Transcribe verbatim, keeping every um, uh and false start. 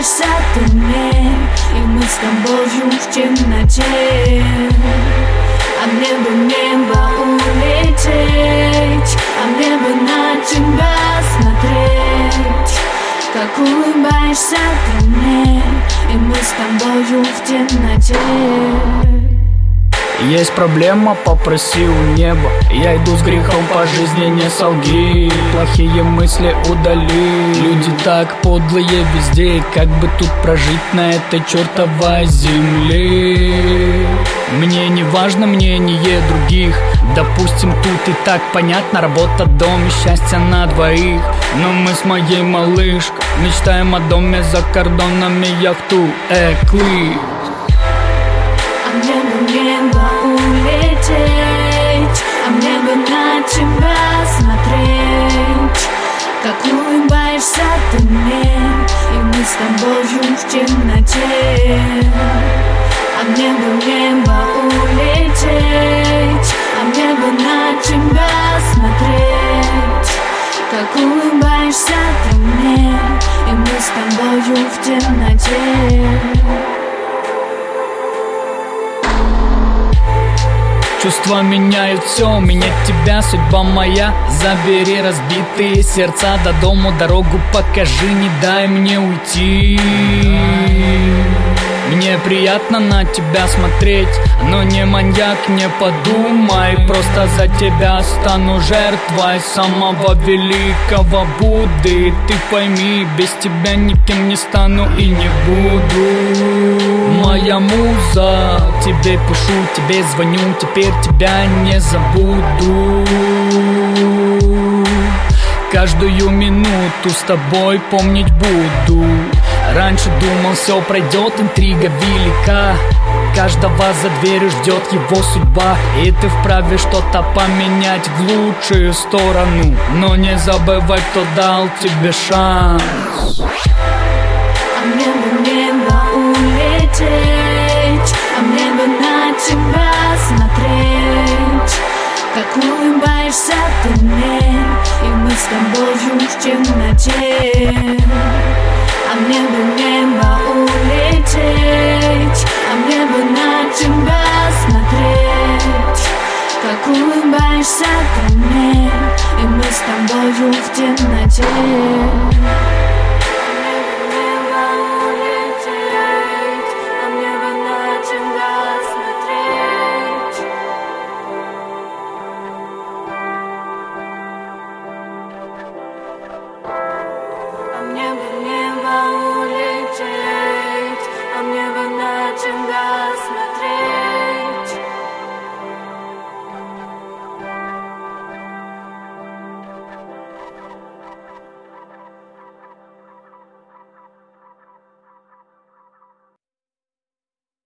улыбаешься ты мне, и мы с тобою в темноте. А мне бы в небо улететь, а мне бы на тебя смотреть. Как улыбаешься ты мне, и мы с тобою в темноте. Есть проблема, попроси у неба. Я иду с грехом по жизни, не солги. Плохие мысли удали. Люди так подлые везде. Как бы тут прожить на этой чертовой земле? Мне не важно мнение других. Допустим, тут и так понятно. Работа, дом и счастье на двоих. Но мы с моей малышкой мечтаем о доме за кордонами, яхту Эклипс. А мне бы в небо улететь, а мне бы на тебя смотреть. Как улыбаешься ты мне, и мы с тобою в темноте. А мне бы в небо улететь, а мне бы на тебя смотреть. Как улыбаешься ты мне, и мы с тобою в темноте. Чувства меняют все, менять тебя судьба моя. Забери разбитые сердца, до дому дорогу покажи, не дай мне уйти. Мне приятно на тебя смотреть, но не маньяк, не подумай. Просто за тебя стану жертвой самого великого Будды. Ты пойми, без тебя никем не стану и не буду. Моя муза, тебе пишу, тебе звоню, теперь тебя не забуду. Каждую минуту с тобой помнить буду. Раньше думал, все пройдет, интрига велика. Каждого за дверью ждет его судьба, и ты вправе что-то поменять в лучшую сторону. Но не забывай, кто дал тебе шанс. А мне бы в небо улететь, а мне бы на тебя смотреть. Как улыбаешься ты мне, и мы с тобою в темноте. А мне бы в небо улететь, а мне бы на тебя смотреть. Как улыбаешься ты мне, и мы с тобою в темноте.